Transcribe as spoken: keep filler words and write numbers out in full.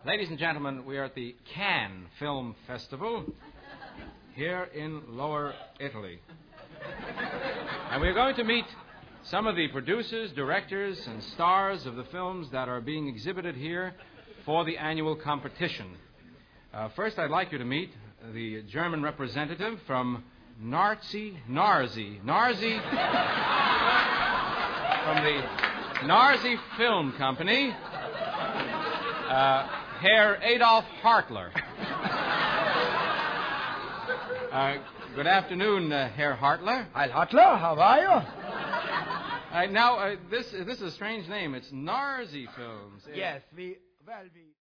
Ladies and gentlemen, we are at the Cannes Film Festival here in Lower Italy. And we're going to meet some of the producers, directors, and stars of the films that are being exhibited here for the annual competition. Uh, first, I'd like you to meet the German representative from Narzi, Narzi, Narzi, from the Narzi Film Company, uh, Herr Adolf Hartler. Uh, good afternoon, uh, Herr Hartler. Heil Hartler, how are you? Uh, now, uh, this this is a strange name. It's Narzi Films. Yes, we, well, we...